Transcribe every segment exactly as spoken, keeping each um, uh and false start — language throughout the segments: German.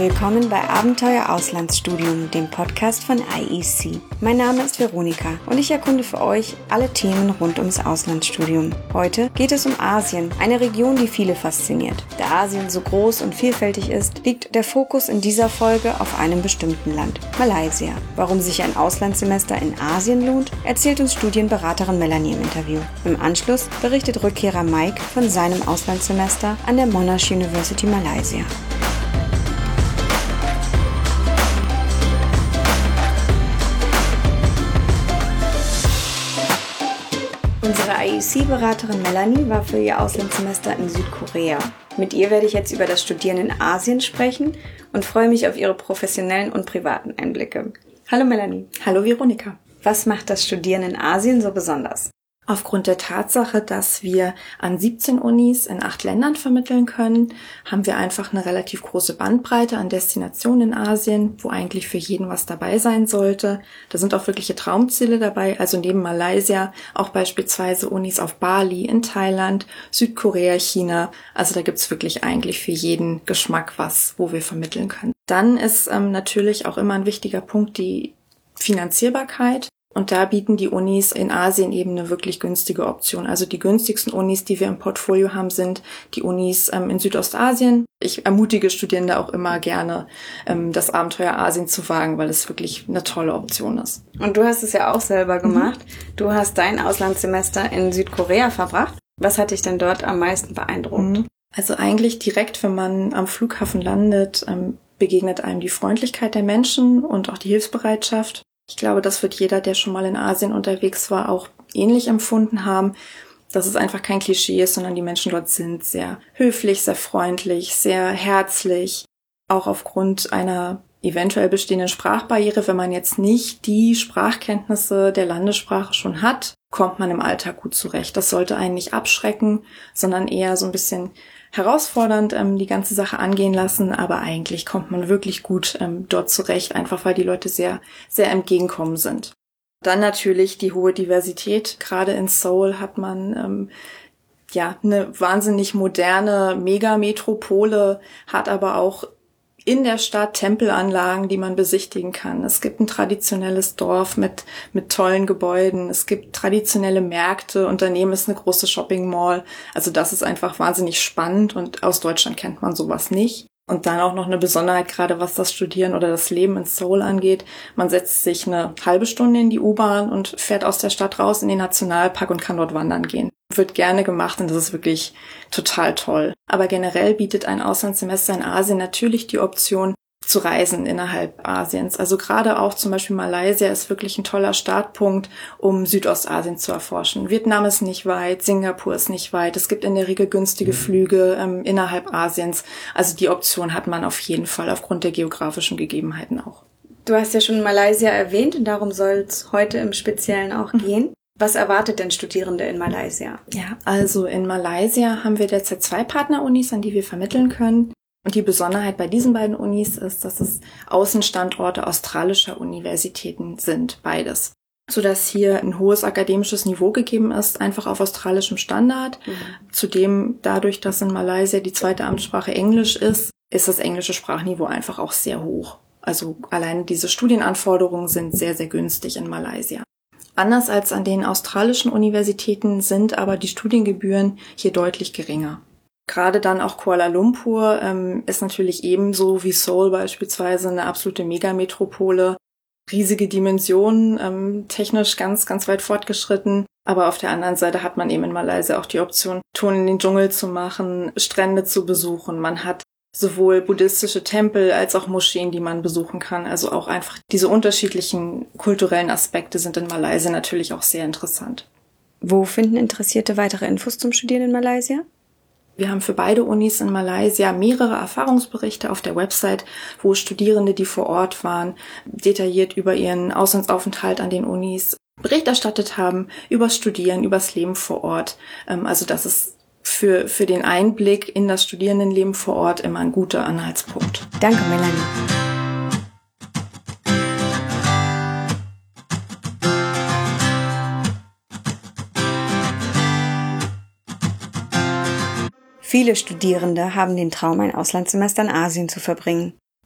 Willkommen bei Abenteuer Auslandsstudium, dem Podcast von I E C. Mein Name ist Veronika und ich erkunde für euch alle Themen rund ums Auslandsstudium. Heute geht es um Asien, eine Region, die viele fasziniert. Da Asien so groß und vielfältig ist, liegt der Fokus in dieser Folge auf einem bestimmten Land, Malaysia. Warum sich ein Auslandssemester in Asien lohnt, erzählt uns Studienberaterin Melanie im Interview. Im Anschluss berichtet Rückkehrer Mike von seinem Auslandssemester an der Monash University Malaysia. Unsere I E C-Beraterin Melanie war für ihr Auslandssemester in Südkorea. Mit ihr werde ich jetzt über das Studieren in Asien sprechen und freue mich auf ihre professionellen und privaten Einblicke. Hallo Melanie. Hallo Veronika. Was macht das Studieren in Asien so besonders? Aufgrund der Tatsache, dass wir an siebzehn Unis in acht Ländern vermitteln können, haben wir einfach eine relativ große Bandbreite an Destinationen in Asien, wo eigentlich für jeden was dabei sein sollte. Da sind auch wirkliche Traumziele dabei, also neben Malaysia auch beispielsweise Unis auf Bali, in Thailand, Südkorea, China. Also da gibt's wirklich eigentlich für jeden Geschmack was, wo wir vermitteln können. Dann ist ähm, natürlich auch immer ein wichtiger Punkt die Finanzierbarkeit. Und da bieten die Unis in Asien eben eine wirklich günstige Option. Also die günstigsten Unis, die wir im Portfolio haben, sind die Unis ähm, in Südostasien. Ich ermutige Studierende auch immer gerne, ähm, das Abenteuer Asien zu wagen, weil es wirklich eine tolle Option ist. Und du hast es ja auch selber gemacht. Mhm. Du hast dein Auslandssemester in Südkorea verbracht. Was hat dich denn dort am meisten beeindruckt? Mhm. Also eigentlich direkt, wenn man am Flughafen landet, ähm, begegnet einem die Freundlichkeit der Menschen und auch die Hilfsbereitschaft. Ich glaube, das wird jeder, der schon mal in Asien unterwegs war, auch ähnlich empfunden haben, dass es einfach kein Klischee ist, sondern die Menschen dort sind sehr höflich, sehr freundlich, sehr herzlich. Auch aufgrund einer eventuell bestehenden Sprachbarriere, wenn man jetzt nicht die Sprachkenntnisse der Landessprache schon hat, kommt man im Alltag gut zurecht. Das sollte einen nicht abschrecken, sondern eher so ein bisschen herausfordernd ähm, die ganze Sache angehen lassen, aber eigentlich kommt man wirklich gut ähm, dort zurecht, einfach weil die Leute sehr, sehr entgegenkommen sind. Dann natürlich die hohe Diversität. Gerade in Seoul hat man ähm, ja eine wahnsinnig moderne Megametropole, hat aber auch in der Stadt Tempelanlagen, die man besichtigen kann. Es gibt ein traditionelles Dorf mit mit tollen Gebäuden. Es gibt traditionelle Märkte und daneben ist eine große Shopping Mall. Also das ist einfach wahnsinnig spannend und aus Deutschland kennt man sowas nicht. Und dann auch noch eine Besonderheit, gerade was das Studieren oder das Leben in Seoul angeht. Man setzt sich eine halbe Stunde in die U-Bahn und fährt aus der Stadt raus in den Nationalpark und kann dort wandern gehen. Wird gerne gemacht und das ist wirklich total toll. Aber generell bietet ein Auslandssemester in Asien natürlich die Option zu reisen innerhalb Asiens. Also gerade auch zum Beispiel Malaysia ist wirklich ein toller Startpunkt, um Südostasien zu erforschen. Vietnam ist nicht weit, Singapur ist nicht weit. Es gibt in der Regel günstige Flüge ähm, innerhalb Asiens. Also die Option hat man auf jeden Fall aufgrund der geografischen Gegebenheiten auch. Du hast ja schon Malaysia erwähnt und darum soll es heute im Speziellen auch mhm. gehen. Was erwartet denn Studierende in Malaysia? Ja, also in Malaysia haben wir derzeit zwei Partnerunis, an die wir vermitteln können. Und die Besonderheit bei diesen beiden Unis ist, dass es Außenstandorte australischer Universitäten sind, beides. Sodass hier ein hohes akademisches Niveau gegeben ist, einfach auf australischem Standard. Mhm. Zudem, dadurch, dass in Malaysia die zweite Amtssprache Englisch ist, ist das englische Sprachniveau einfach auch sehr hoch. Also allein diese Studienanforderungen sind sehr, sehr günstig in Malaysia. Anders als an den australischen Universitäten sind aber die Studiengebühren hier deutlich geringer. Gerade dann auch Kuala Lumpur ähm, ist natürlich ebenso wie Seoul beispielsweise eine absolute Megametropole. Riesige Dimensionen, ähm, technisch ganz, ganz weit fortgeschritten. Aber auf der anderen Seite hat man eben in Malaysia auch die Option, Touren in den Dschungel zu machen, Strände zu besuchen. Man hat sowohl buddhistische Tempel als auch Moscheen, die man besuchen kann. Also auch einfach diese unterschiedlichen kulturellen Aspekte sind in Malaysia natürlich auch sehr interessant. Wo finden Interessierte weitere Infos zum Studieren in Malaysia? Wir haben für beide Unis in Malaysia mehrere Erfahrungsberichte auf der Website, wo Studierende, die vor Ort waren, detailliert über ihren Auslandsaufenthalt an den Unis Bericht erstattet haben, übers Studieren, übers Leben vor Ort. Also das ist für, für den Einblick in das Studierendenleben vor Ort immer ein guter Anhaltspunkt. Danke, Melanie. Viele Studierende haben den Traum, ein Auslandssemester in Asien zu verbringen.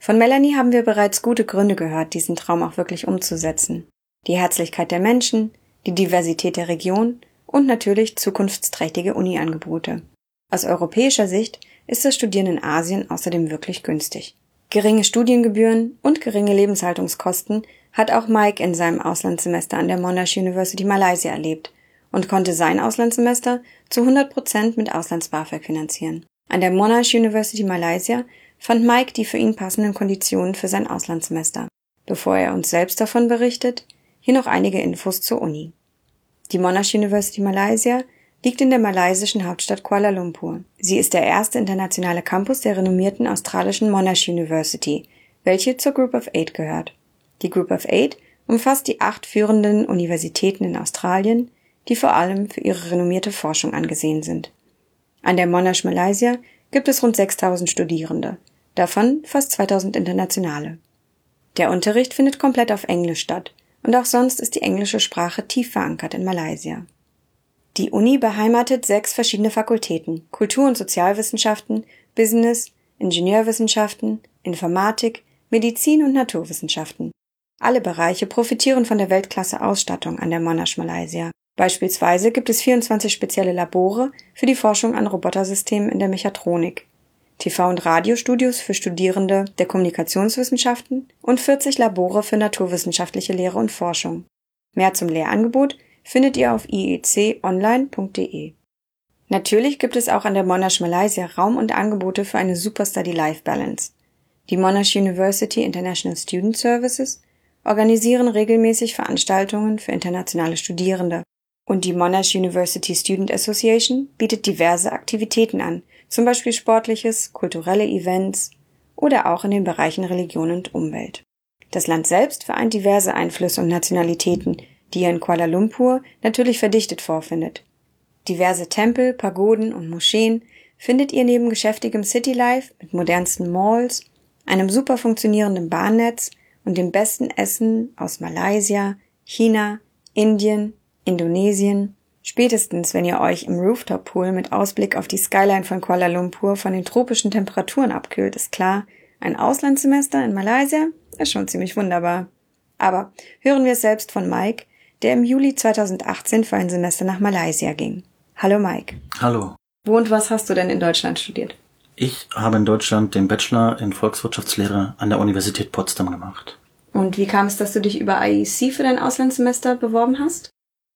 Von Melanie haben wir bereits gute Gründe gehört, diesen Traum auch wirklich umzusetzen. Die Herzlichkeit der Menschen, die Diversität der Region und natürlich zukunftsträchtige Uni-Angebote. Aus europäischer Sicht ist das Studieren in Asien außerdem wirklich günstig. Geringe Studiengebühren und geringe Lebenshaltungskosten hat auch Mike in seinem Auslandssemester an der Monash University Malaysia erlebt und konnte sein Auslandssemester zu hundert Prozent mit Auslands-BAföG finanzieren. An der Monash University Malaysia fand Mike die für ihn passenden Konditionen für sein Auslandssemester. Bevor er uns selbst davon berichtet, hier noch einige Infos zur Uni. Die Monash University Malaysia liegt in der malaysischen Hauptstadt Kuala Lumpur. Sie ist der erste internationale Campus der renommierten australischen Monash University, welche zur Group of Eight gehört. Die Group of Eight umfasst die acht führenden Universitäten in Australien, die vor allem für ihre renommierte Forschung angesehen sind. An der Monash Malaysia gibt es rund sechstausend Studierende, davon fast zweitausend internationale. Der Unterricht findet komplett auf Englisch statt und auch sonst ist die englische Sprache tief verankert in Malaysia. Die Uni beheimatet sechs verschiedene Fakultäten: Kultur- und Sozialwissenschaften, Business, Ingenieurwissenschaften, Informatik, Medizin und Naturwissenschaften. Alle Bereiche profitieren von der Weltklasse-Ausstattung an der Monash Malaysia. Beispielsweise gibt es vierundzwanzig spezielle Labore für die Forschung an Robotersystemen in der Mechatronik, T V- und Radiostudios für Studierende der Kommunikationswissenschaften und vierzig Labore für naturwissenschaftliche Lehre und Forschung. Mehr zum Lehrangebot findet ihr auf i e c online punkt d e. Natürlich gibt es auch an der Monash Malaysia Raum und Angebote für eine super Study-Life-Balance. Die Monash University International Student Services organisieren regelmäßig Veranstaltungen für internationale Studierende und die Monash University Student Association bietet diverse Aktivitäten an, zum Beispiel sportliches, kulturelle Events oder auch in den Bereichen Religion und Umwelt. Das Land selbst vereint diverse Einflüsse und Nationalitäten, die ihr in Kuala Lumpur natürlich verdichtet vorfindet. Diverse Tempel, Pagoden und Moscheen findet ihr neben geschäftigem Citylife mit modernsten Malls, einem super funktionierenden Bahnnetz und dem besten Essen aus Malaysia, China, Indien, Indonesien. Spätestens, wenn ihr euch im Rooftop-Pool mit Ausblick auf die Skyline von Kuala Lumpur von den tropischen Temperaturen abkühlt, ist klar, ein Auslandssemester in Malaysia ist schon ziemlich wunderbar. Aber hören wir es selbst von Mike, der im Juli zweitausendachtzehn für ein Semester nach Malaysia ging. Hallo Mike. Hallo. Wo und was hast du denn in Deutschland studiert? Ich habe in Deutschland den Bachelor in Volkswirtschaftslehre an der Universität Potsdam gemacht. Und wie kam es, dass du dich über I E C für dein Auslandssemester beworben hast?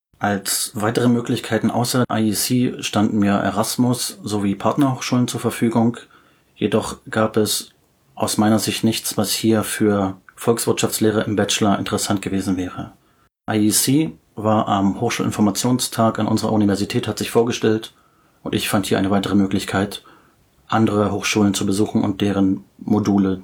Als weitere Möglichkeiten außer I E C standen mir Erasmus sowie Partnerhochschulen zur Verfügung. Jedoch gab es aus meiner Sicht nichts, was hier für Volkswirtschaftslehre im Bachelor interessant gewesen wäre. I E C war am Hochschulinformationstag an unserer Universität, hat sich vorgestellt und ich fand hier eine weitere Möglichkeit, andere Hochschulen zu besuchen und deren Module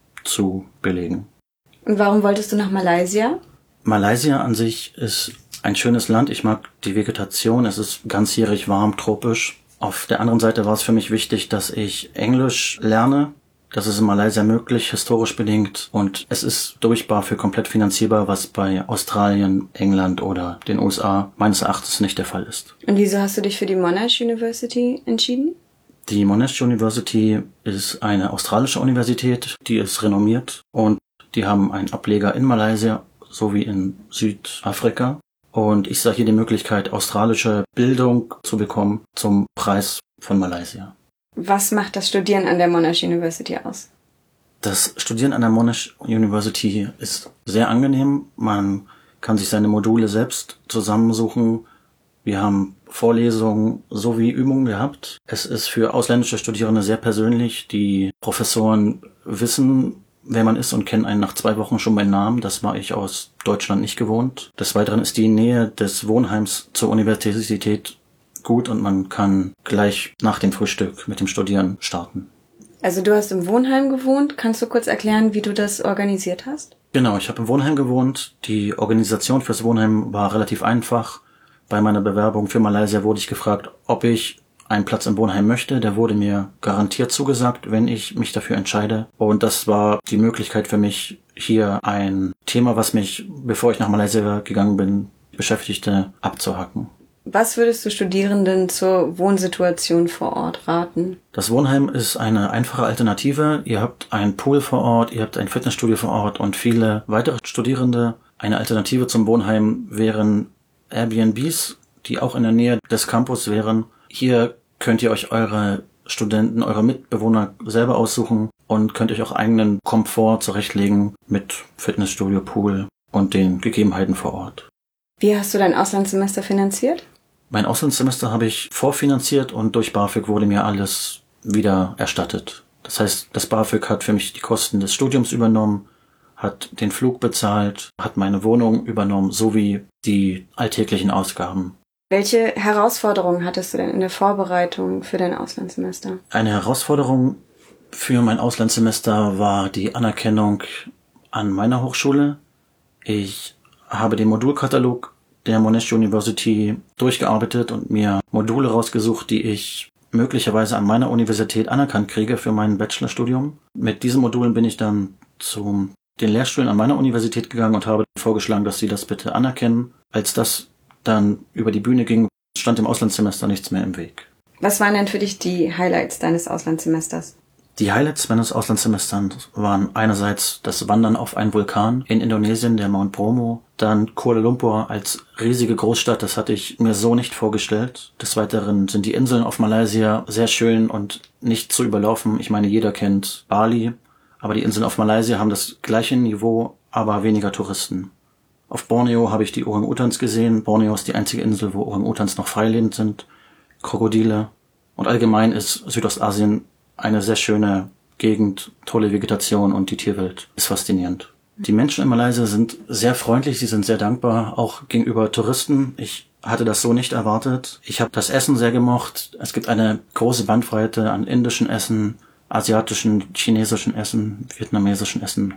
zu belegen. Und warum wolltest du nach Malaysia? Malaysia an sich ist ein schönes Land. Ich mag die Vegetation. Es ist ganzjährig warm, tropisch. Auf der anderen Seite war es für mich wichtig, dass ich Englisch lerne. Das ist in Malaysia möglich, historisch bedingt. Und es ist durch BAföG komplett finanzierbar, was bei Australien, England oder den U S A meines Erachtens nicht der Fall ist. Und wieso hast du dich für die Monash University entschieden? Die Monash University ist eine australische Universität, die ist renommiert und die haben einen Ableger in Malaysia sowie in Südafrika. Und ich sah hier die Möglichkeit, australische Bildung zu bekommen zum Preis von Malaysia. Was macht das Studieren an der Monash University aus? Das Studieren an der Monash University ist sehr angenehm. Man kann sich seine Module selbst zusammensuchen. Wir haben Vorlesungen sowie Übungen gehabt. Es ist für ausländische Studierende sehr persönlich. Die Professoren wissen, wer man ist und kennen einen nach zwei Wochen schon beim Namen. Das war ich aus Deutschland nicht gewohnt. Des Weiteren ist die Nähe des Wohnheims zur Universität gut und man kann gleich nach dem Frühstück mit dem Studieren starten. Also du hast im Wohnheim gewohnt. Kannst du kurz erklären, wie du das organisiert hast? Genau, ich habe im Wohnheim gewohnt. Die Organisation fürs Wohnheim war relativ einfach. Bei meiner Bewerbung für Malaysia wurde ich gefragt, ob ich einen Platz im Wohnheim möchte. Der wurde mir garantiert zugesagt, wenn ich mich dafür entscheide. Und das war die Möglichkeit für mich, hier ein Thema, was mich, bevor ich nach Malaysia gegangen bin, beschäftigte, abzuhaken. Was würdest du Studierenden zur Wohnsituation vor Ort raten? Das Wohnheim ist eine einfache Alternative. Ihr habt einen Pool vor Ort, ihr habt ein Fitnessstudio vor Ort und viele weitere Studierende. Eine Alternative zum Wohnheim wären Airbnbs, die auch in der Nähe des Campus wären. Hier könnt ihr euch eure Studenten, eure Mitbewohner selber aussuchen und könnt euch auch eigenen Komfort zurechtlegen mit Fitnessstudio, Pool und den Gegebenheiten vor Ort. Wie hast du dein Auslandssemester finanziert? Mein Auslandssemester habe ich vorfinanziert und durch BAföG wurde mir alles wieder erstattet. Das heißt, das BAföG hat für mich die Kosten des Studiums übernommen, hat den Flug bezahlt, hat meine Wohnung übernommen, sowie die alltäglichen Ausgaben. Welche Herausforderungen hattest du denn in der Vorbereitung für dein Auslandssemester? Eine Herausforderung für mein Auslandssemester war die Anerkennung an meiner Hochschule. Ich habe den Modulkatalog der Monash University durchgearbeitet und mir Module rausgesucht, die ich möglicherweise an meiner Universität anerkannt kriege für mein Bachelorstudium. Mit diesen Modulen bin ich dann zu den Lehrstühlen an meiner Universität gegangen und habe vorgeschlagen, dass sie das bitte anerkennen. Als das dann über die Bühne ging, stand im Auslandssemester nichts mehr im Weg. Was waren denn für dich die Highlights deines Auslandssemesters? Die Highlights meines Auslandssemesters waren einerseits das Wandern auf einen Vulkan in Indonesien, der Mount Bromo, dann Kuala Lumpur als riesige Großstadt, das hatte ich mir so nicht vorgestellt. Des Weiteren sind die Inseln auf Malaysia sehr schön und nicht zu überlaufen. Ich meine, jeder kennt Bali, aber die Inseln auf Malaysia haben das gleiche Niveau, aber weniger Touristen. Auf Borneo habe ich die Orang-Utans gesehen. Borneo ist die einzige Insel, wo Orang-Utans noch freilebend sind. Krokodile. Und allgemein ist Südostasien eine sehr schöne Gegend, tolle Vegetation und die Tierwelt ist faszinierend. Die Menschen in Malaysia sind sehr freundlich, sie sind sehr dankbar, auch gegenüber Touristen. Ich hatte das so nicht erwartet. Ich habe das Essen sehr gemocht. Es gibt eine große Bandbreite an indischen Essen, asiatischen, chinesischen Essen, vietnamesischen Essen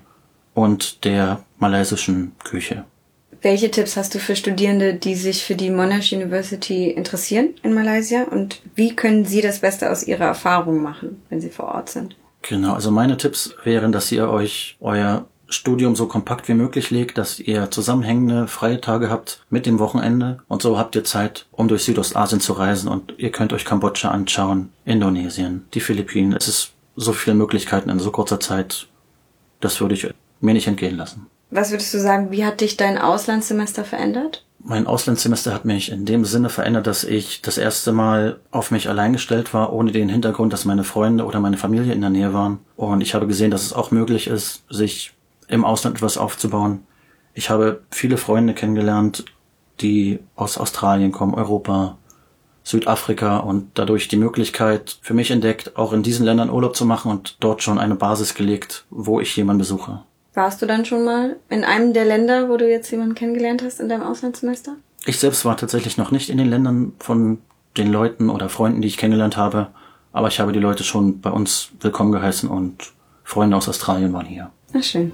und der malaysischen Küche. Welche Tipps hast du für Studierende, die sich für die Monash University interessieren in Malaysia? Und wie können sie das Beste aus ihrer Erfahrung machen, wenn sie vor Ort sind? Genau, also meine Tipps wären, dass ihr euch euer Studium so kompakt wie möglich legt, dass ihr zusammenhängende freie Tage habt mit dem Wochenende. Und so habt ihr Zeit, um durch Südostasien zu reisen. Und ihr könnt euch Kambodscha anschauen, Indonesien, die Philippinen. Es ist so viele Möglichkeiten in so kurzer Zeit. Das würde ich mir nicht entgehen lassen. Was würdest du sagen, wie hat dich dein Auslandssemester verändert? Mein Auslandssemester hat mich in dem Sinne verändert, dass ich das erste Mal auf mich allein gestellt war, ohne den Hintergrund, dass meine Freunde oder meine Familie in der Nähe waren. Und ich habe gesehen, dass es auch möglich ist, sich im Ausland etwas aufzubauen. Ich habe viele Freunde kennengelernt, die aus Australien kommen, Europa, Südafrika und dadurch die Möglichkeit für mich entdeckt, auch in diesen Ländern Urlaub zu machen und dort schon eine Basis gelegt, wo ich jemanden besuche. Warst du dann schon mal in einem der Länder, wo du jetzt jemanden kennengelernt hast in deinem Auslandssemester? Ich selbst war tatsächlich noch nicht in den Ländern von den Leuten oder Freunden, die ich kennengelernt habe, aber ich habe die Leute schon bei uns willkommen geheißen und Freunde aus Australien waren hier. Ach, schön.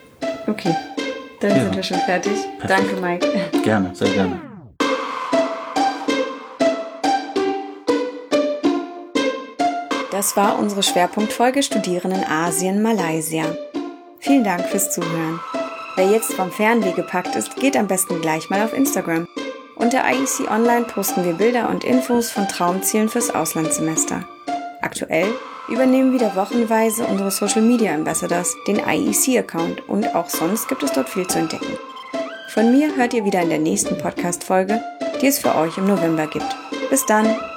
Okay, dann ja. sind wir schon fertig. Perfekt. Danke, Mike. Gerne, sehr gerne. Das war unsere Schwerpunktfolge Studieren in Asien, Malaysia. Vielen Dank fürs Zuhören. Wer jetzt vom Fernweh gepackt ist, geht am besten gleich mal auf Instagram. Unter I E C Online posten wir Bilder und Infos von Traumzielen fürs Auslandssemester. Aktuell übernehmen wieder wochenweise unsere Social Media Ambassadors den I E C-Account und auch sonst gibt es dort viel zu entdecken. Von mir hört ihr wieder in der nächsten Podcast-Folge, die es für euch im November gibt. Bis dann!